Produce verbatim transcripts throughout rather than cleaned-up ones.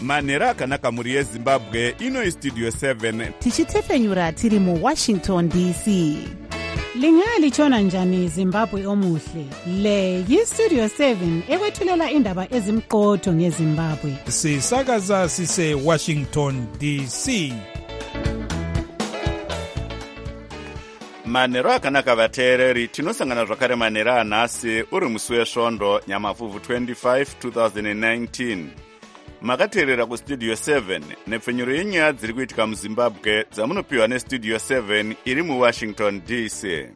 manhero akanaka mhuri yezimbabwe. Ino istudio seven tichitefenyura tiri muwashington D C. Lingalitshona njani Zimbabwe omuhle? Le yistudio seven ekwethulela indaba ezimqotho ngeZimbabwe. Sisakaza sise Washington D C. manhero akanaka vateereri, tinosangana zvakare manhero anhasi uri musi wesvondo nyamavhuvhu twenty-five twenty nineteen. Makateerera kustudio seven nepfenyuro yenyaya dziri kuitika muzimbabwe dzamunopiwa nestudio seven iri muwashington D C.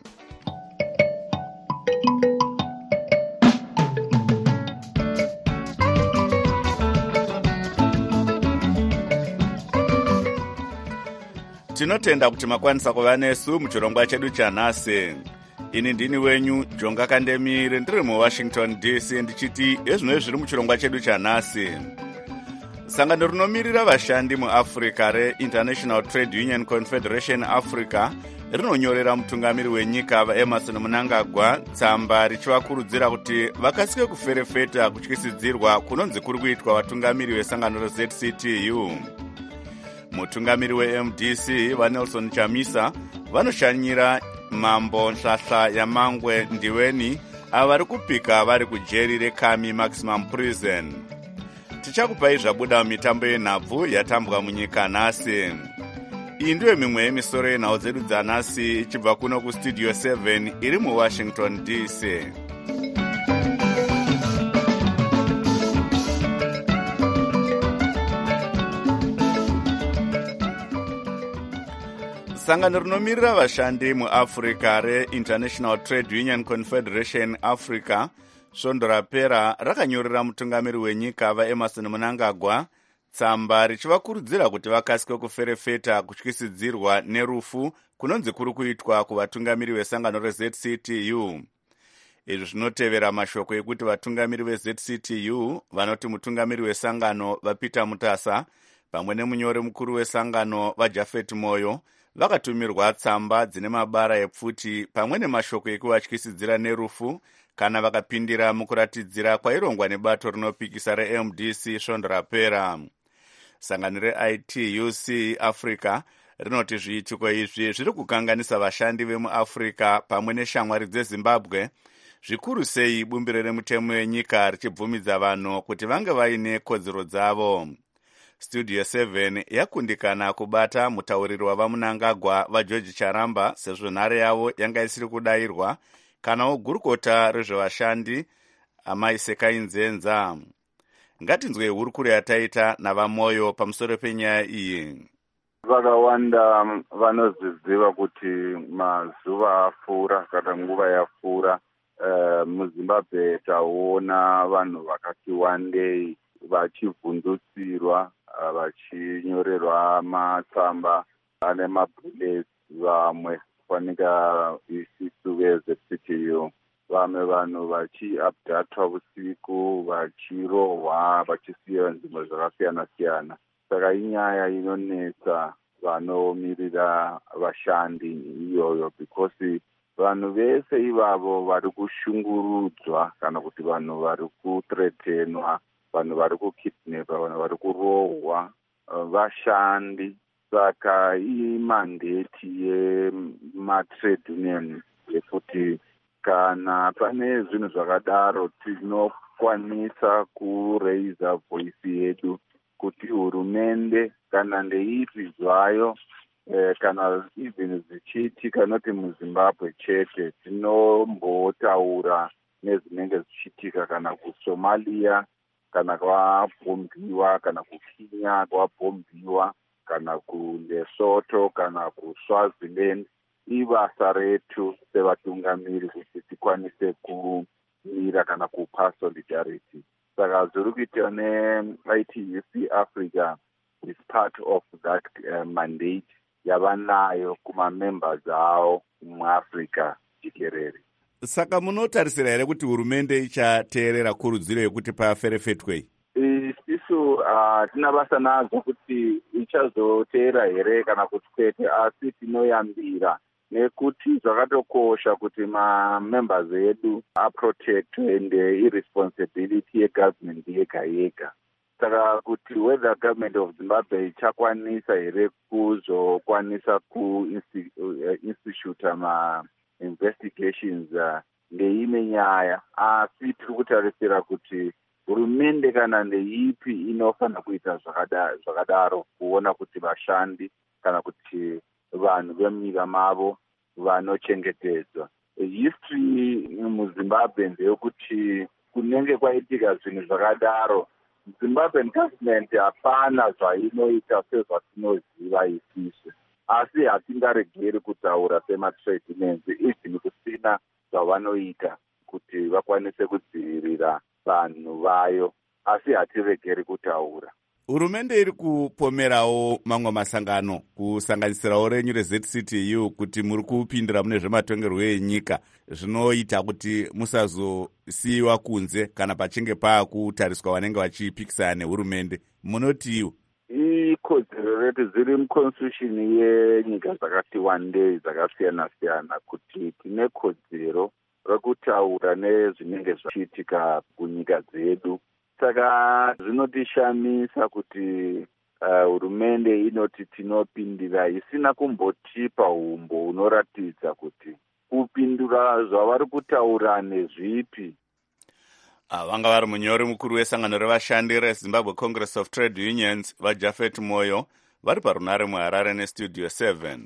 Tinotenda kuti makwanisa kuva nesu muchirongwa chedu chanhasi. Ini ndini wenyu Jonga Kandemire ndiri muwashington D C ndichiti ezvino zviri muchirongwa chedu chanhasi. Sangano rinomirira vashandi muAfrica reInternational Trade Union Confederation Africa rinonyorera mutungamiri wenyika vaEmerson Mnangagwa tsamba richivakurudzira kuti vakasike kuferefeta kutyisidzirwa kunonzi kuri kuitwa vatungamiri vesangano reZ C T U. Mutungamiri weM D C vaNelson Chamisa vanoshanyira mambo Nhlanhla Yamangwe Ndiweni ava vari kupika vari kujeri reKami Maximum Prison. Tichakupai zvabuda mumitambo yenhabvu yatambwa munyika nhasi. Iyi ndiyo mimwe yemisoro yenhau dzedu dzanhasi ichibva kuno kustudio seven iri muwashington D C. Sangano rinomirira vashandi muAfrica reInternational Trade Union Confederation Africa svondo rapera rakanyorera mutungamiri wenyika vaEmerson Mnangagwa tsamba richivakurudzira kuti vakasike kuferefeta kutyisidzirwa nerufu kunonzi kuri kuitwa kuvatungamiri vesangano reZ C T U. Izvi zvinotevera mashoko ekuti vatungamiri veZ C T U vanoti mutungamiri wesangano vaPeter Mutasa pamwe nemunyori mukuru wesangano vaJafet Moyo vakatumirwa tsamba dzine mabara epfuti pamwe nemashoko ekuvatyisidzira nerufu kana vakapindira mukuratidzira kwairongwa nebato rinopikisa reM D C svondo rapera. Sangano reI T U C Africa rinoti zviitiko izvi zviri kukanganisa vashandi vemuAfrica pamwe neshamwari dzeZimbabwe, zvikuru sei bumbiro remutemo wenyika richibvumidza vanhu kuti vange vaine kodzero dzavo. Studio seven yakundikana kubata mutauriri wavaMnangagwa vaGeorge Charamba sezvo nhare yavo yanga isiri kudayirwa kanawo gurukota rezvevashandi Amai Sekai Nzenza. Ngatinzwe hurukuro yataita navaMoyo pamusoro penyaya iyi. Vakawanda vanozviziva kuti mazuva afura kana nguva yafura uh, muZimbabwe taona vanhu vakati wandei vachivhundutsirwa uh, vachinyorerwa matsamba ane mabullets, vamwe kufanika isisu veZ C T U, vamwe vanhu vachiabdatwa usiku, vachirohwa, vachisiya nzvimbo zvakasiyana siyana. Saka inyaya inonetsa vanomirira vashandi iyoyo, because vanhu vese ivavo vari kushungurudzwa kana kuti vanhu vari kuthreatenwa, vanhu vari kukidnapa, vanhu vari kurohwa vashandi. Saka imandate yematrade union yekuti kana pane zvinhu zvakadaro tinokwanisa kureiza voice yedu kuti hurumende kana ndeipi zvayo eh, kana even zvichiitika noti muZimbabwe chete, tinombotaura nezvinenge zvichiitika kana kuSomalia kana kwabhombiwa, kana kuKenya kwabhombiwa, kana kuLesotho kana kuSwaziland. Ibasa retu sevatungamiri kuti tikwanise kumira kana kupa solidarity. Saka zviri kuitwa neI T U C Africa is part of that uh, mandate yavanayo kumamembers avo muAfrica jikerere. Saka munotarisira here kuti hurumende ichateerera kurudziro yekuti paferefetwe? Isisu uh, tina basa nazo kuti ichazoteera here kana kuti kwete, asi tinoyambira nekuti zvakatokosha kuti mamembers edu aprotectwe and irresponsibility yegovernment yega yega. saka kuti whether government of Zimbabwe ichakwanisa here kuzokwanisa kuinstituta ma-investigations uh, ndeimwe nyaya, asi tiri kutarisira kuti hurumende kana ndeipi inofanira kuita zvakadaro kuona kuti vashandi kana kuti vanhu vemunyika mavo vanochengetedzwa. History muZimbabwe ndeyekuti kunenge kwaitika zvinhu zvakadaro, Zimbabwean government hapana zvainoita sezvatinoziva isisu, asi hatingaregeri kutaura sema-trade unions even kusina zvavanoita kuti vakwanise kudzivirira vanhu vayo, asi hatiregeri kutaura. Hurumende iri kupomerawo mamwe masangano kusanganisirawo renyu reZ C T U kuti muri kupindira mune zvematongerwo enyika zvinoita kuti musazosiyiwa kunze kana pachinge paakutariswa vanenge vachipikisana nehurumende. Munotiwo ikodzero retu dziri muconstitution yenyika dzakati wandei dzakasiyana-siyana kuti tine kodzero rekutaura nezvinenge zvachiitika kunyika dzedu. Saka zvinotishamisa kuti hurumende uh, inoti tinopindira isina kumbotipa umbo unoratidza kuti kupindura zvavari kutaura nezvipi. Vanga vari munyori mukuru wesangano revashandi reZimbabwe Congress of Trade Unions vaJafet Moyo vari parunare muHarare nestudio seven.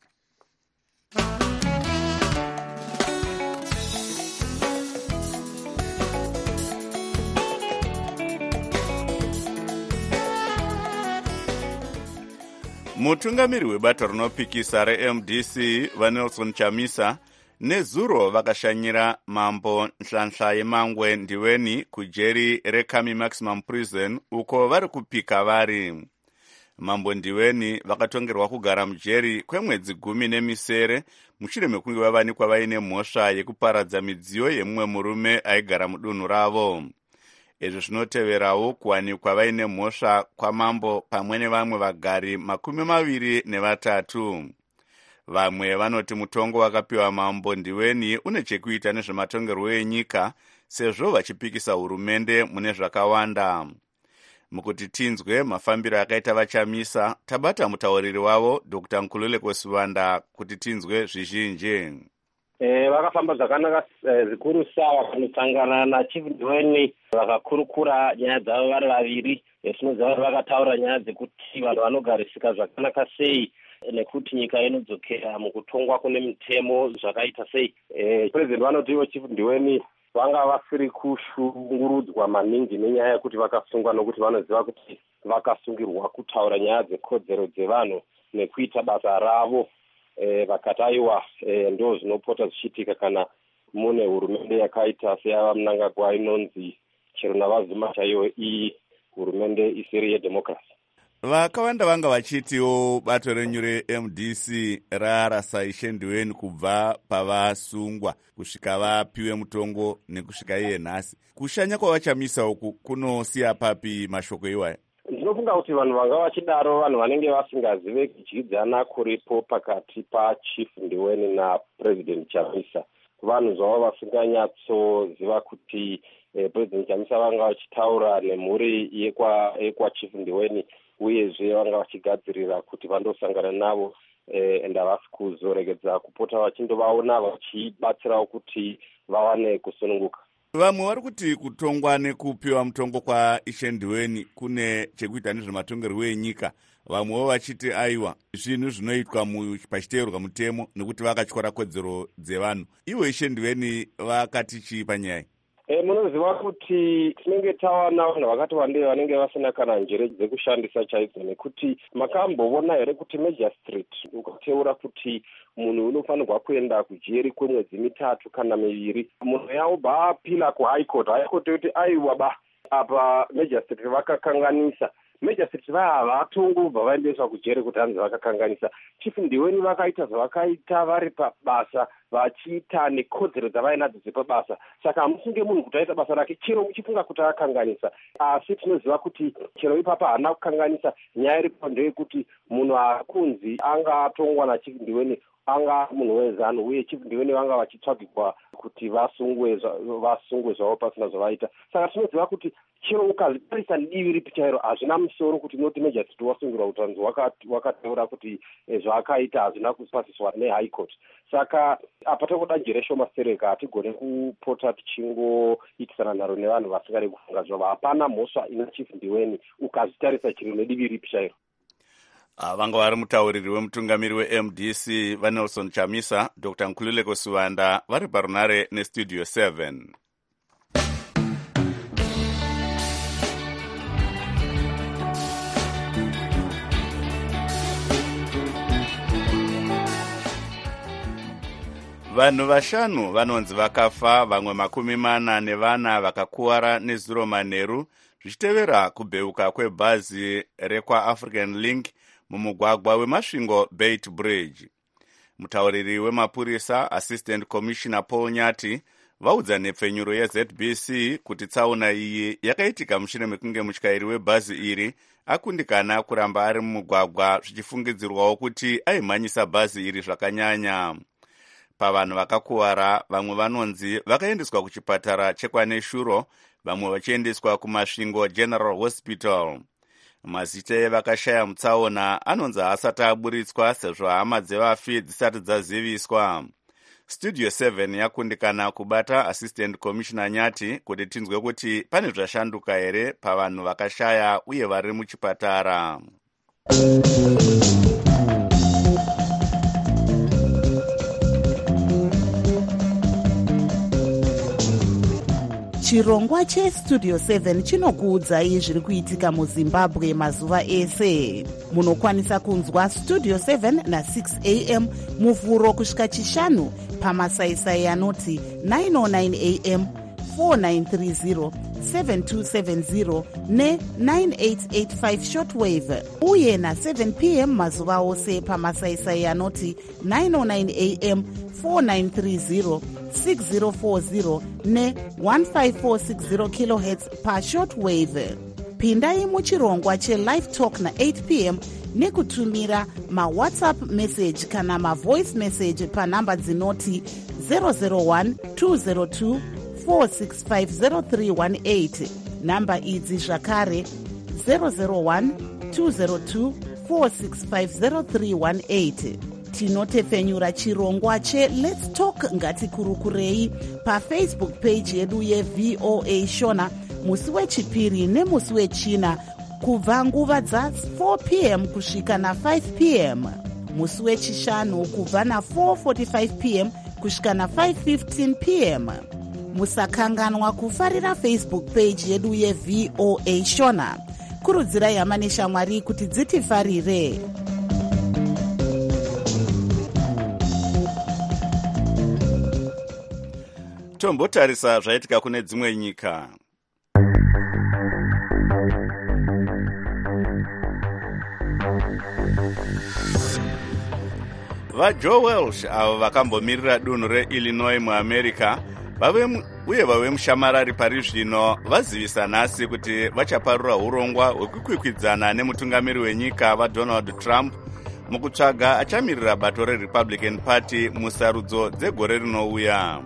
Mutungamiri webato rinopikisa reM D C vaNelson Chamisa nezuro vakashanyira mambo Nhlanhla Yemangwe Ndiweni kujeri reKami Maximum Prison uko vari kupika vari. Mambo Ndiweni vakatongerwa kugara mujeri kwemwedzi gumi nemisere mushure mekunge vavanikwa vaine mhosva yekuparadza midziyo yemumwe murume aigara mudunhu ravo. Izvi zvinoteverawo kuwanikwa vaine mhosva kwamambo pamwe nevamwe vagari makumi maviri nevatatu. Vamwe vanoti mutongo wakapiwa mambo Ndiweni une chekuita nezvematongerwo enyika sezvo vachipikisa hurumende mune zvakawanda. Mukuti tinzwe mafambiro akaita vaChamisa, tabata mutauriri wavo Doctor Nkululeko Sivanda kuti tinzwe zvizhinji. Eh, vakafamba zvakanaka zvikuru sawa vanosangana naChief Ndiweni vakakurukura nyaya dzavo vari vaviri. Zvinoziva kuti vakataura nyaya dzekuti vanhu vanogarisika zvakanaka sei nekuti nyika inodzokera mukutongwa kune mitemo zvakaita sei. Eh, President vanoti ivo Chief Ndiweni vanga vasiri kushungurudzwa maningi nenyaya yekuti vakasungwa nokuti vanoziva kuti vakasungirwa kutaura nyaya dzekodzero dzevanhu nekuita basa ravo. E, vakataiwa e, ndo zvinopota zvichiitika kana mune hurumende yakaita seyava Mnangagwa inonzi chero navazuma chaiyo iyi hurumende isiri yedhemokrasi. Vakawanda vanga vachitiwo bato renyu reM D C rarasa Ishe Ndiweni kubva pavasungwa kusvika vapiwe mutongo nekusvika iye nhasi. Kushanya kwavaChamisa uku kunosiya papi mashoko iwaya? Ndinofunga kuti vanhu vanga vachidaro vanhu vanenge vasingazive kudyidzana kuripo pakati paChief Ndiweni naPresident Chamisa. Vanhu zvavo vasinganyatsoziva kuti eh, President Chamisa vanga vachitaura nemhuri yekwa yekwaChief Ndiweni uyezve vanga vachigadzirira kuti vandosangana navo eh, enda vasi kuzoregedza kupota vachindovaona vachibatsirawo kuti vawane kusununguka. Vamwe vari kuti kutongwa nekupiwa mutongo kwa Ishe Ndiweni kune chekuita nezvematongerwo enyika. Vamwewo vachiti aiwa zvinhu zvinoitwa pachiteerwa mutemo nekuti vakatyora kodzero dzevanhu. Ivo Ishe Ndiweni vakati chii panyaya? E, munoziva kuti tinenge tawana vanhu vakati wandei vanenge vasina kana njere dzekushandisa chaidzo nekuti makamboona here kuti Major Street ukateura kuti munhu unofanirwa kuenda kujeri kwemwedzi mitatu kana miviri. Munhu yaubva apila kuHigh Court. High Court yoti aiwa ba apa Major Street vakakanganisa. Major Street vavatongobva vaendeswa kujeri kuti hanzi vakakanganisa. Chief Ndiweni vakaita zvavakaita vari pabasa vachiita nekodzero dzavainadzo dzepabasa. Saka hamusunge munhu kuti aita basa rake chero muchifunga kuti akanganisa. Asi tinoziva kuti chero ipapa haana kukanganisa. Nyaya iripo ndeyekuti munhu akunzi anga atongwa naChief Ndiweni anga munhu wezanu uye chief ndivene vanga vachitsvagirwa kuti vasungwe vasungwe zvavo pasina zvavaita. Saka tinoziva kuti chero ukazitarisa divi ripi chairo hazvina musoro kuti noti Majesty wasungirwa utanzi wakataura kuti zvaakaita hazvina kupasiswa nehigh court. Saka apa toda njere shoma sereka hatigone kupota tichingoitisana nharo nevanhu vasingade kufunga zvavo. Hapana mhosva ina chief ndiweni ukazitarisa chiro nedivi ripi chairo. Vanga vari mutauriri wemutungamiri we-M D C vaNelson Chamisa, Doctor Nkululeko Suvanda vari parunare nestudio seven. Vanhu vashanu vanonzi vakafa, vamwe makumi mana nevana vakakuwara nezuro manheru zvichitevera kubheuka kwebhazi rekwa African Link mumugwagwa wemasvingo Beit Bridge. Mutauriri wemapurisa Assistant Commissioner Paul Nyati vaudza nepfenyuro yeZ B C kuti tsaona iyi yakaitika mushure mekunge mutyairi webhazi iri akundikana kuramba ari mumugwagwa zvichifungidzirwawo kuti aimhanyisa bhazi iri zvakanyanya. Pavanhu vakakuwara, vamwe vanonzi vakaendeswa kuchipatara chekwaNeshuro, vamwe vachiendeswa kumasvingo General Hospital. Mazita evakashaya mutsaona anonzi haasati aburitswa sezvo hama dzevafi dzisati dzaziviswa. Studio seven yakundikana kubata Assistant Commissioner Nyati kuti tinzwe kuti pane zvashanduka here pavanhu vakashaya uye vari muchipatara. Chirongwa cheStudio seven chinokuudzai zviri kuitika muZimbabwe mazuva ese. Munokwanisa kunzwa Studio seven na six a m muvhuro kusvika chishanu pamasaisai anoti nine oh nine a m, four nine three zero, seven two seven zero ne nine eight eight five shortwave, uye na seven p m mazuva ose pamasaisai anoti nine oh nine a m, four nine three zero, six zero four zero ne one five four six zero kilohertz pa shortwave. Pindai muchirongwa che-live talk na eight p m nekutumira ma-WhatsApp message kana ma-voice message pa namba dzinoti zero zero one two zero two four six five zero three one eight. Namba idzi zvakare zero zero one two zero two four six five zero three one eight. Tinotefenyura chirongwa che Let's Talk Ngatikurukurei pa Facebook page yedu ye-V O A Shona musi wechipiri nemusi wechina kubva nguva dza four p m kusvika na five p m, musi wechishanu kubva na four forty-five p m kusvika na five fifteen p m. Musakanganwa kufarira Facebook page yedu ye-V O A Shona. Kurudzirai hama neshamwari kuti dzitifarire. Tombotarisa zvaitika kune dzimwe nyika. VaJoe Welsh avo vakambomirira dunhu reIllinois muAmerica uye vave mushamarari pari zvino vazivisa nhasi kuti vachaparura urongwa hwekukwikwidzana nemutungamiri wenyika vaDonald Trump mukutsvaga achamirira bato reRepublican Party musarudzo dzegore rinouya.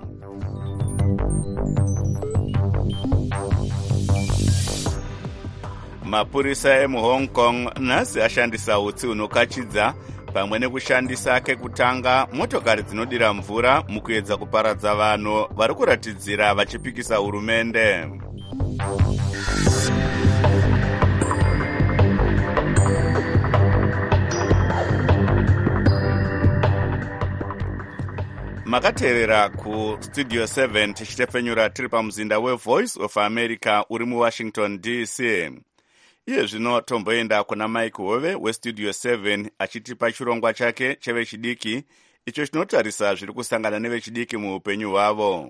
Mapurisa emuHong Kong nhasi ashandisa utsi hunokachidza pamwe nekushandisa kekutanga motokari dzinodira mvura mukuedza kuparadza vanhu vari kuratidzira vachipikisa hurumende. Makatevera ku Studio seven tichitefenyura tiri pamuzinda weVoice of America uri muWashington D C. Iye zvino tomboenda kuna Mike Hove weStudio seven achitipa chirongwa chake chevechidiki icho chinotarisa zviri kusangana nevechidiki muupenyu hwavo.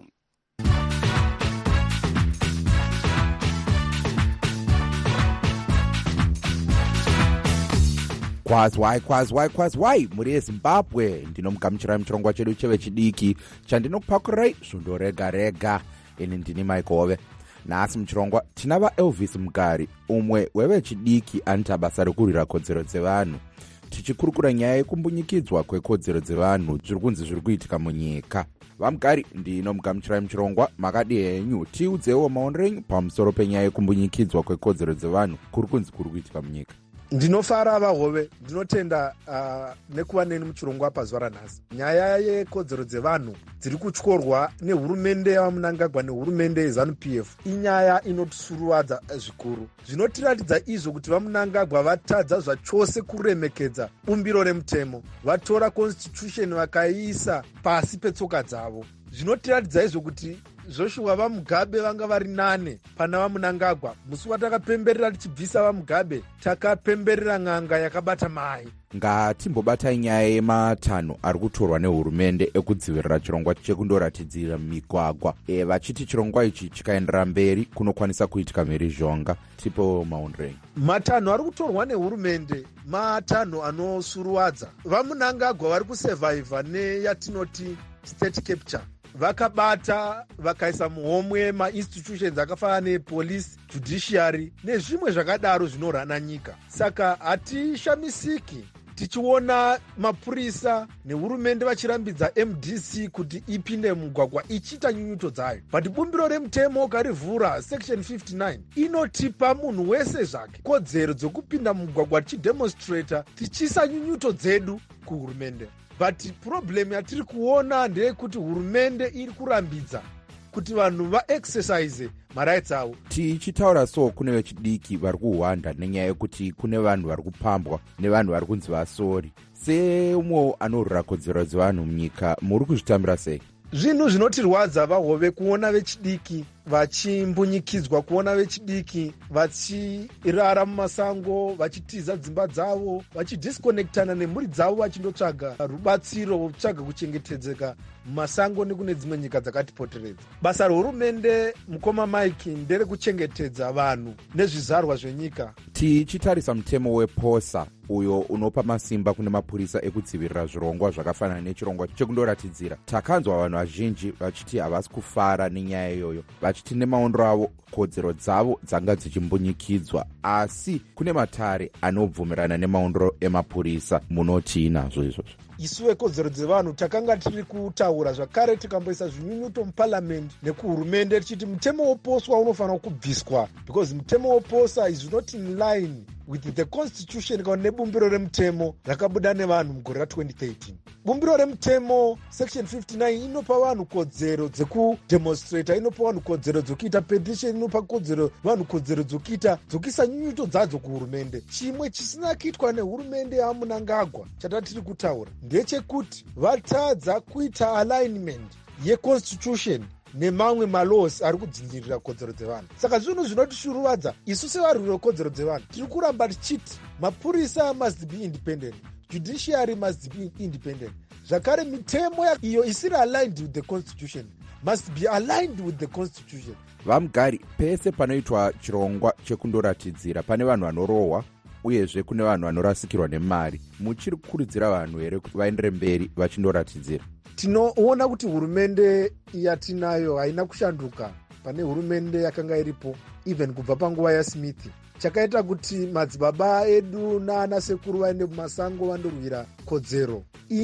Kwazwai kwazwai kwazwai muri yeZimbabwe, ndinomugamuchirai muchirongwa chedu chevechidiki chandinokupakurai zvondo rega rega. Ini ndini Mike Hove. Nhasi muchirongwa tina vaElvis Mugari, umwe wevechidiki anoita basa rekurwira kodzero dzevanhu. tichikurukura nyaya yekumbunyikidzwa kwekodzero dzevanhu zviri kunzi zviri kuitika munyika. Vamugari, ndino Mugamuchirai Muchirongwa, makadi henyu tiudzewo maonero enyu pamusoro penyaya yekumbunyikidzwa kwekodzero dzevanhu kuri kunzi kuri kuitika munyika. Ndinofara vahove, ndinotenda uh, nekuva neni muchirongwa pazuva ranhasi. Nyaya yekodzero dzevanhu dziri kutyorwa nehurumende yavaMunangagwa nehurumende yeZANU P F inyaya inotisuruvadza zvikuru. Zvinotiratidza izvo kuti vaMunangagwa vatadza zvachose kuremekedza bumbiro remutemo, vatora constitution vakaiisa pasi petsoka dzavo. Zvinotiratidza izvo kuti Joshua vaMugabe vanga vari nane pana vaMunangagwa. Musi watakapemberera tichibvisa vaMugabe, takapemberera ng'anga yakabata mai. Ngatimbobatai nyaya yematanho ari kutorwa nehurumende ekudzivirira chirongwa chekundoratidzira migwagwa. E, vachiti chirongwa ichi chikaendera mberi kunokwanisa kuitika mhirizhonga. Tipo maonero. Matanho ari kutorwa nehurumende matanho anosuruwadza. VaMunangagwa vari kusevhaivha neyatinoti state capture. Vakabata vakaisa muhomwe mainstitutions akafanana nepolice, judiciary nezvimwe zvakadaro zvinorana nyika. Saka hatishamisiki tichiona mapurisa nehurumende vachirambidza M D C kuti ipinde mugwagwa ichiita nyunyuto dzayo. But bumbiro remutemo ukarivhura section fifty-nine inotipa munhu wese zvake kodzero dzokupinda mugwagwa tichidemonstrata tichiisa nyunyuto dzedu kuhurumende. But problem yatiri kuona ndeyekuti hurumende iri kurambidza kuti vanhu vaexercise marights avo. Tichitaura so kune vechidiki vari kuhwanda nenyaya yekuti kune vanhu vari kupambwa nevanhu vari kunzi vasori. Seumwe anorwira kodzero dzevanhu munyika, muri kuzvitambira sei? Zvinhu zvinotirwadza vahove kuona vechidiki vachimbunyikidzwa, kuona vechidiki vachirara mumasango, vachitiza dzimba dzavo, vachidisconnectana nemhuri dzavo, vachindotsvaga rubatsiro, votsvaga kuchengetedzeka mumasango nekune dzimwe nyika dzakatipoteredza. Basa rehurumende, mukoma Mike, ndere kuchengetedza vanhu nezvizarwa zvenyika. Tichitarisa mutemo weposa uyo unopa masimba kune mapurisa ekudzivirira zvirongwa zvakafanana nechirongwa chekundoratidzira, takanzwa vanhu vazhinji vachiti havasi kufara nenyaya iyoyo, vachiti nemaondero avo kodzero dzavo dzanga dzichimbunyikidzwa, asi kune matare anobvumirana nemaondero emapurisa. Munoti nazvo izvozvo? Isu vekodzero dzevanhu takanga tiri kutaura zvakare tikamboisa zvinyunyuto muparliament nekuhurumende tichiti mutemo woposwa unofanira kubviswa, because mutemo woposa is not in line with the constitution kana nebumbiro remutemo rakabuda nevanhu mugore ra-twenty thirteen. Bumbiro remutemo section fifty-nine inopa vanhu kodzero dzekudemonstrata, inopa vanhu kodzero dzokuita petition, inopa kodzero vanhu kodzero dzokuita dzokuisa nyunyuto dzadzo kuhurumende. Chimwe chisina kuitwa nehurumende yaMunangagwa chatatiri kutaura ndechekuti vatadza kuita alignment yeconstitution nemamwe malaws ari kudzindirira kodzero dzevanhu. Saka zvinhu zvinotishuruvadza isu sevarwiri vekodzero dzevanhu tiri kuramba tichiti mapurisa must be independent, judiciary must be independent. Zvakare mitemo iyo isiri aligned with the constitution must be aligned with the constitution. Vamugari, pese panoitwa chirongwa chekundoratidzira pane vanhu vanorohwa uyezve kune vanhu vanorasikirwa nemari, muchiri kukurudzira vanhu here kuti vaendere mberi vachindoratidzira? Tinoona kuti hurumende yatinayo haina kushanduka pane hurumende yakanga iripo even kubva panguva yaSmith. Chakaita kuti madzibaba edu naana sekuru vaende mumasango vandorwira kodzero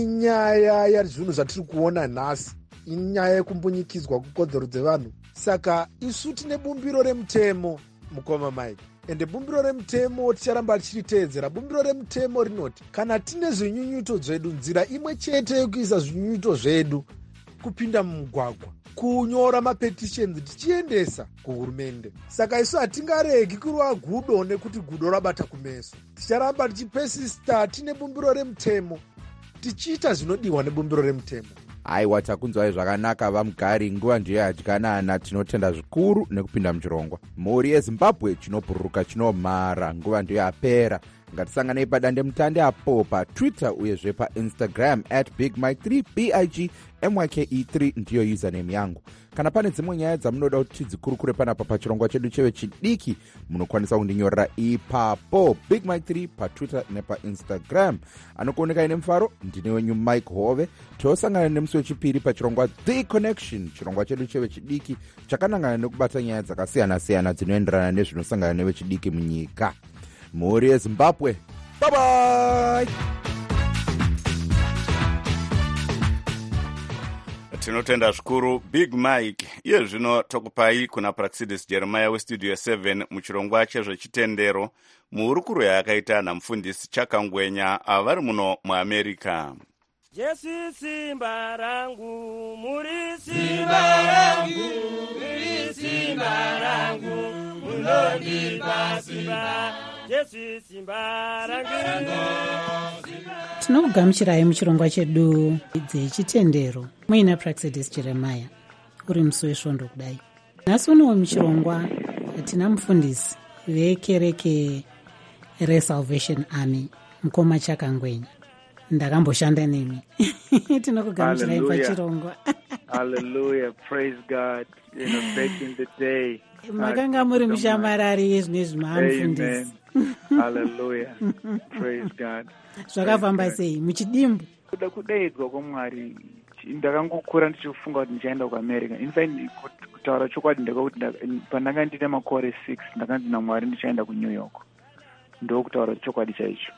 inyaya yazvinhu zvatiri kuona nhasi, inyaya yekumbunyikidzwa kwekodzero dzevanhu. Saka isu tine bumbiro remutemo, mukoma Mike, ende bumbiro remutemo ticharamba tichiteedzera. Bumbiro remutemo rinoti kana tine zvinyunyuto zvedu, nzira imwe chete yekuisa zvinyunyuto zvedu kupinda mumugwagwa, kunyora mapetitions tichiendesa kuhurumende. Saka isu hatingaregi kurwa gudo nekuti gudo rabata kumeso. Ticharamba tichipesista tine bumbiro remutemo, tichiita zvinodiwa nebumbiro remutemo. Aiwa, takunzwai zvakanaka Vamugari, nguva ndiyo yadyanana. Tinotenda zvikuru nekupinda muchirongwa. Mhuri yeZimbabwe chinobhururuka chinomhara, nguva ndiyo yapera. Ngatisanganei padande mutande apo paTwitter uyezve paInstagram at big mike three b i g m y k e three ndiyo username yangu. Kana pane dzimwe nyaya dzamunoda kuti tidzikurukure panapa pachirongwa chedu chevechidiki, munokwanisa kundinyorera ipapo big mike three paTwitter nepaInstagram. Anokuoneka ine mufaro, ndine wenyu Mike Hove. Tosangana nemusi wechipiri pachirongwa The Connection, chirongwa chedu chevechidiki chakanangana nekubata nyaya dzakasiyana-siyana dzinoenderana nezvinosangana nevechidiki munyika. Mhuri yeZimbabwe, bye bye. tinotenda zvikuru Big Mike. Iye zvino tokupai kuna Praxidis Jeremiah westudio seven muchirongwa chezvechitendero muhurukuro yaakaita namufundisi Chakangwenya avari muno muAmerica. Jesu simba rangu, muri simba rangu, muri simba rangu, munondipa simba. Jesu simba rangu. Tinokugamuchirai muchirongwa chedu dzechitendero muina Praxidis Jeremiah uri musi wesvondo kudai. Nhasi unowo muchirongwa tina mufundisi vekereke reSalvation Army mukoma Chakangwenya. Ndakamboshanda nemi. Tinokugamuchirai pachirongwa. Hallelujah, praise God, you know, back in the day. Makanga muri mushamarari yezvinezvi maamufundisi. Hallelujah, praise God. Zvakafamba sei muchidimbu? Kuda kudaidzwa kwaMwari ndakangokura ndichifunga kuti ndichaenda kuAmerica. In fact, kutaura chokwadi ndakakuti pandanga ndine makore six ndakanzi naMwari ndichaenda kuNew York. Ndokutaura chokwadi chaicho.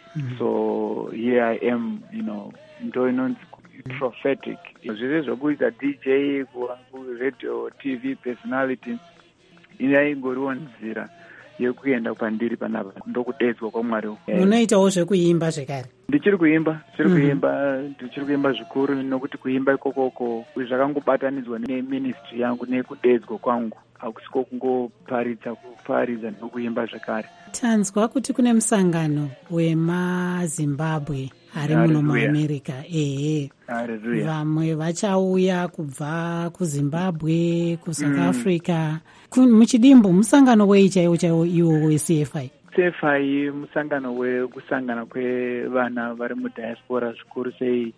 So here I am, you know, ndo inonzi prophetic. Zvese zvokuita D J, radio, T V personality, inaingoriwo nzira yekuenda pandiri panapa ndokudaidzwa kwaMwari. Munoitawo zvekuimba zvekare? Ndichiri kuimba, ndichiri kuimba, ndichiri kuimba zvikuru nokuti kuimba ikokoko zvakangobatanidzwa neministry yangu nekudaidzwa kwangu. Hakusiko kungoparidza kuparidza nokuimba zvekare. Tanzwa kuti kune musangano wemaZimbabwe ari muno muAmerica. Ehe. Vamwe vachauya kubva kuZimbabwe, kuSouth Africa. Muchidimbu musangano wei chaiwo chaiwo iwo weC F I? C F I musangano wekusangana kwevana vari mudiaspora zvikuru sei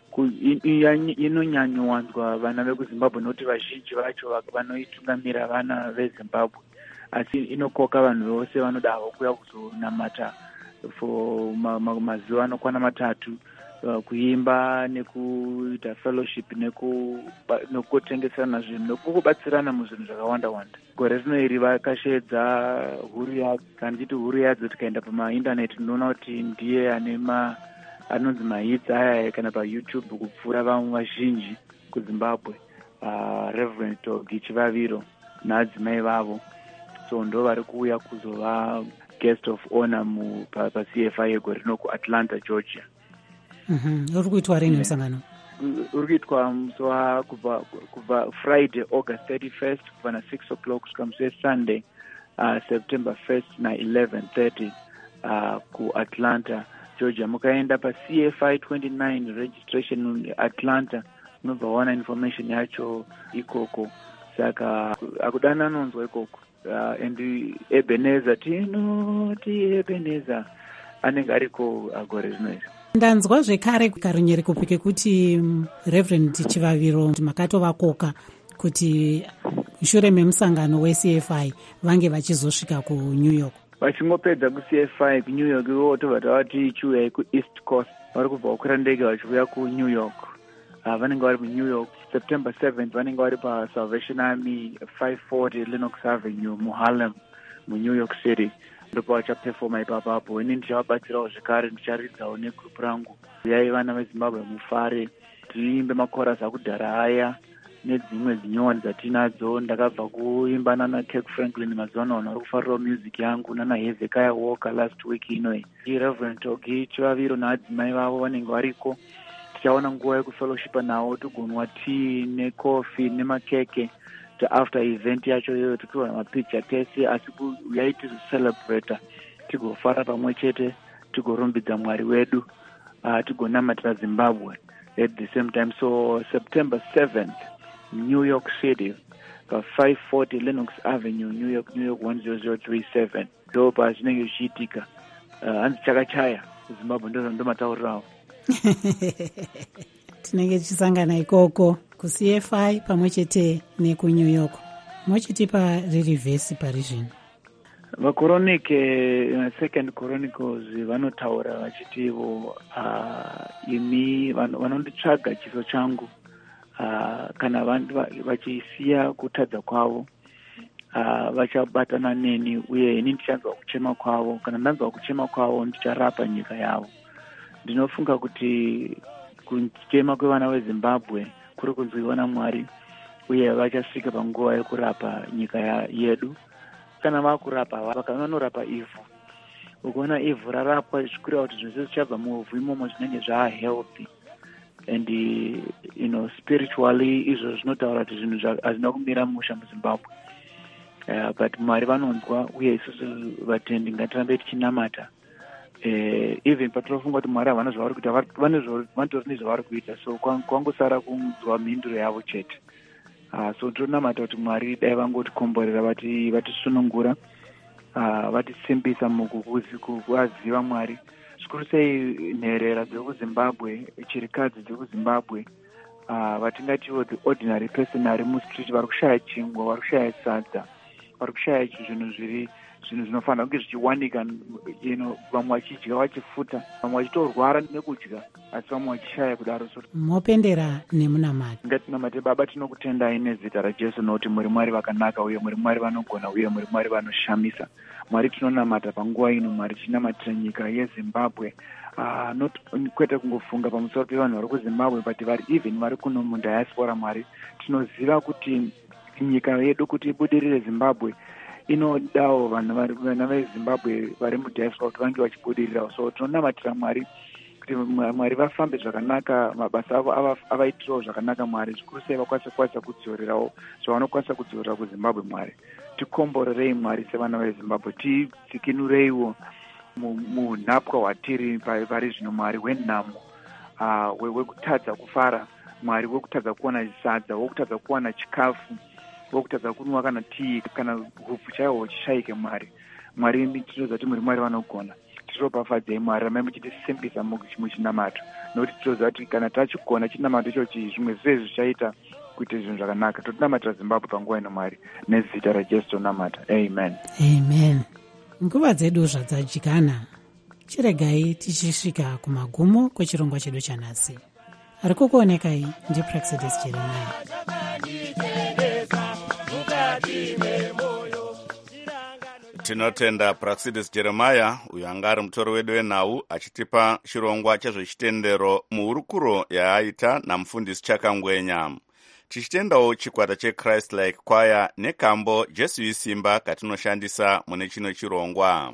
inonyanyowanzwa vana vekuZimbabwe nokuti vazhinji vacho vanoitungamira vana veZimbabwe, asi inokoka vanhu vose vanoda havo kuuya kuzonamata for mazuva anokwana matatu, kuimba nekuita fellowship nekutengeserana zvinhu nekubatsirana muzvinhu zvakawanda wanda. Gore rino iri vakashedza huru yadzo, kana tichiti huru yadzo tikaenda pamaindaneti tinoona kuti ndiye ane ma anonzi mahits aya kana paYouTube kupfuura vamwe vazhinji kuZimbabwe, uh, Reverend Togi Chivaviro naadzimai vavo. So ndo vari kuuya kuzova guest of honor mu pa, pa C F I yegore rino kuAtlanta, Georgia. Mhm. Uri kuitwa rini musangano? Uri kuitwa musowa kubva kubva Friday August thirty-first kubva na six o'clock kusvika musi Sunday uh, September first na eleven thirty uh, kuAtlanta, Georgia. Mukaenda pa C F I twenty-nine registration Atlanta munobva wana information yacho ikoko. Saka akudana nonzwa ikoko. Uh, and Ebenezer tino ti Ebenezer anenge ariko agore zvino. Ndanzwa zvekare karunyereko pike kuti Reverend Chivaviro makatovakoka kuti shure memusangano weC F I vange vachizosvika kuNew York. Vachingopedza kuC F I kuNew York ivo tobva vati chiuya kuEast Coast, vari kubva kukwira ndege vachiuya kuNew York. Uh, vanenge vari muNew York September seventh, vanenge vari pa Salvation Army five forty Lenox Avenue muHarlem muNew York City. Ndipo vachaperforma ipapapo. Ini ndichavabatsirawo zvekare, ndicharidzawo negrupu rangu. Uyai vana veZimbabwe mufare, tiimbe makorasi akudhara aya nedzimwe zinyowani dzatinadzo. Ndakabva kuimba nana Kirk Franklin mazuva ano vari kufarirawo music yangu, nana Hezekiah Walker last week inoyi. Reverend Togi Chivaviro naadzimai vavo vanenge variko. Tichaona nguva yekufellowshipa nawo, tigonwa tea necoffee nemakeke. After event yacho iyoyo tikiwana mapicha tese, asi uyai tizocelebrata, tigofara pamwe chete, tigorumbidza Mwari wedu, uh, tigonamatira Zimbabwe at the same time. So September seventh, New York City, pa five forty Lenox Avenue, New York, New York one zero zero three seven. Ndo pa zvinenge zvichiitika. Uh, hanzi chakachaya Zimbabwe ndo ndomataurirawo. Tinenge tichisangana ikoko kuC F I pamwe chete nekuNew York. Mochitipa riri vhesi pari zvino? VaChronicles, uh, Second Chronicles vanotaura vachitivo uh, imi vanonditsvaga chiso changu uh, kana vachisiya kutadza kwavo uh, vachabatana neni, uye ini ndichanzwa kuchema kwavo. Kana ndanzwa kuchema kwavo ndicharapa nyika yavo. Ndinofunga kuti kuchema kwevana veZimbabwe kuri kunzwiwa naMwari uye vachasvika panguva yekurapa nyika yedu. Kana vakurapa vakanga vanorapa ivhu, ukaona ivhu rarapwa zvichikurira kuti zvinhu zvese zvichabva muvhu imomo zvinenge zvaahealthy and you know spiritually izvo zvinotaura kuti zvinhu hazvina kumira musha muZimbabwe. Uh, but Mwari vanonzwa uye isusu vatendi ngatirambe tichinamata. Uh, even patinofunga kuti Mwari havana zvavari kuita, vanotori nezvavari kuita, so kwangosara kunzwa mhinduro yavo chete. Uh, so tonamata kuti Mwari dai vangotikomborera vati vatisunungura, uh, vatisimbisa mukuziva Mwari. Zvikuru sei nherera dziri kuZimbabwe, chirikadzi dziri kuZimbabwe, uh, vatingatiwo the ordinary person ari mustreet vari kushaya chingwa, vari kushaya sadza, vari kushaya zvinhu zviri zvinhu zvinofanira kunge zvichiwanika, you know, vamwe vachidya vachifuta, vamwe vachitorwara nekudya, asi vamwe vachishaya kudaro. So mopendera nemunamati. Ngatinamate. Baba, tinokutendai nezita raJesu nokuti muri Mwari vakanaka uye muri Mwari vanogona uye muri Mwari vanoshamisa. Mwari tinonamata panguva ino, Mwari tinamatira nyika yeZimbabwe. Uh, not kwete kungofunga pamusoro pevanhu vari kuZimbabwe, but vari even vari kuno mudiaspora. Mwari tinoziva kuti nyika yedu kuti ibudirire Zimbabwe inodawo vana veZimbabwe vari mudiaspora kuti vange vachibudirirawo. So tinonamatira Mwari kuti Mwari vafambe zvakanaka, mabasa avo avaitirawo zvakanaka. Mwari zvikuru sei vakwanisa kwanisa kudziorerawo zvavanokwanisa kudziorera kuZimbabwe. Mwari tikomborerei Mwari sevana veZimbabwe, tidzikinureiwo munhapwa hwatiri pari zvino Mwari wenhamo, uh, wekutadza kufara Mwari, wekutadza kuwana sadza, wekutadza kuwana chikafu, wekutadza kunwa kana tii kana hupfu chaiwo huchishaike. Mwari Mwari tinoziva kuti muri Mwari vanogona. Tiropafadzei Mwari, ramai muchitisimbisa muchinamato, nokuti tinoziva kuti kana tachigona chinamato ichochi zvimwe zvese zvichaita kuita zvinhu zvakanaka. Totinamatira Zimbabwe panguva ino Mwari, nezita raJesu tonamata. Amen. Amen. Nguva dzedu zvadzadyana, chiregai tichisvika kumagumo kwechirongwa chedu chanhasi. Ari kukuonekai ndiPraxidis Jeremiah. Tinotenda Praxidis Jeremiah, uyo anga ari mutori wedu wenhau, achitipa chirongwa chezvechitendero muhurukuro yaaita namufundisi Chakangwenya. Tichitendawo chikwata cheChrist Like Choir nekambo Jesu isimba katinoshandisa mune chino chirongwa.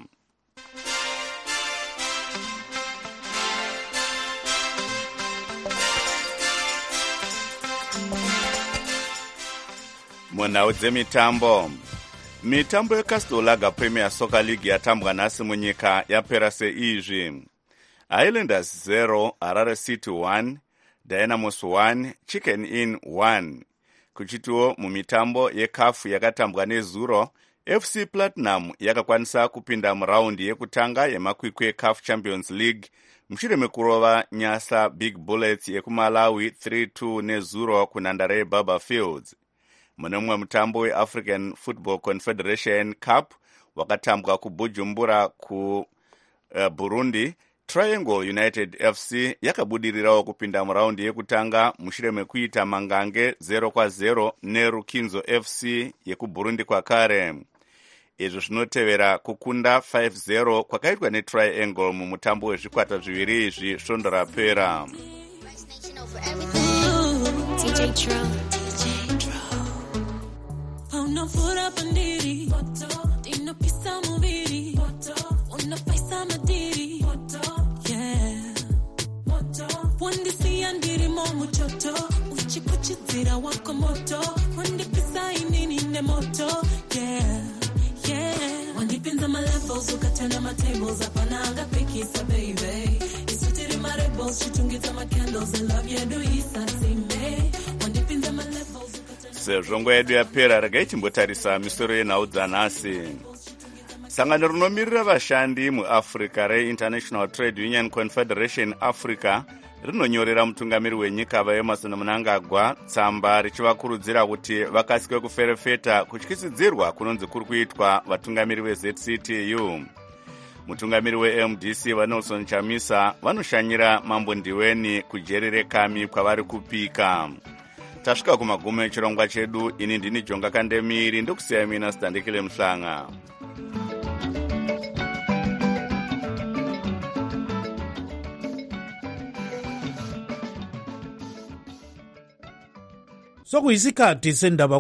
Munhau dzemitambo. Mitambo yeCastle Lager Premier Soccer League yatambwa nhasi munyika yapera seizvi: Highlanders zero, Harare City one, Dynamos one, Chicken Inn one. Kuchitiwo mumitambo yekafu yakatambwa nezuro, F C Platinum yakakwanisa kupinda muraundi yekutanga yemakwikwi eCAF Champions League mushure mekurova Nyasa Big Bullets yekuMalawi three two nezuro kunhandare yeBaba Fields. Mune mumwe mutambo weAfrican Football Confederation Cup wakatambwa kuBujumbura ku uh, Burundi, Triangle United F C yakabudirirawo kupinda muraundi yekutanga mushure mekuita mangange zero kwa zero neRukinzo F C yekuBurundi kwakare. Izvo zvinotevera kukunda five zero kwakaitwa neTriangle mumutambo wezvikwata zviviri izvi svondo rapera. Sezvongo yedu yapera, regai timbotarisa misoro yenhau dzanhasi. Sangano rinomirira vashandi muAfrica reInternational Trade Union Confederation Africa rinonyorera mutungamiri wenyika vaEmmerson Mnangagwa tsamba richivakurudzira kuti vakasike kuferefeta kutyisidzirwa kunonzi kuri kuitwa vatungamiri veZ C T U. Mutungamiri weM D C vaNelson Chamisa vanoshanyira Mambo Ndiweni kujerere kami kwavari kupika. Tasvika kumagumo echirongwa chedu. Ini ndini Jonga Kandemiri, ndokusiyai mina Sitandikile Mhlanga. sokuyisikhathi sendaba